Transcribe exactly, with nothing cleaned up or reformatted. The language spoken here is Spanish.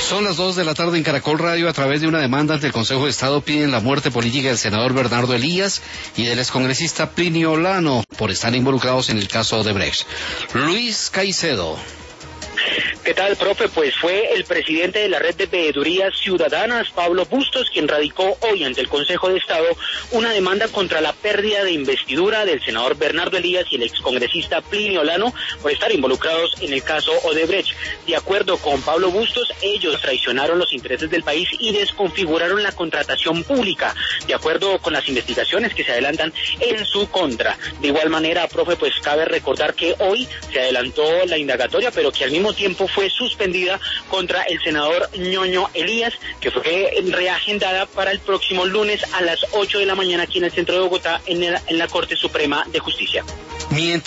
Son las dos de la tarde en Caracol Radio. A través de una demanda ante el Consejo de Estado piden la muerte política del senador Bernardo Elías y del excongresista Plinio Lano por estar involucrados en el caso Odebrecht. Luis Caicedo. ¿Qué tal, profe? Pues fue el presidente de la Red de Veedurías Ciudadanas, Pablo Bustos, quien radicó hoy ante el Consejo de Estado una demanda contra la pérdida de investidura del senador Bernardo Elías y el excongresista Plinio Lano por estar involucrados en el caso Odebrecht. De acuerdo con Pablo Bustos, ellos traicionaron los intereses del país y desconfiguraron la contratación pública, de acuerdo con las investigaciones que se adelantan en su contra. De igual manera, profe, pues cabe recordar que hoy se adelantó la indagatoria, pero que al mismo tiempo fue suspendida contra el senador Ñoño Elías, que fue reagendada para el próximo lunes a las ocho de la mañana aquí en el centro de Bogotá, en, el, en la Corte Suprema de Justicia. Mientras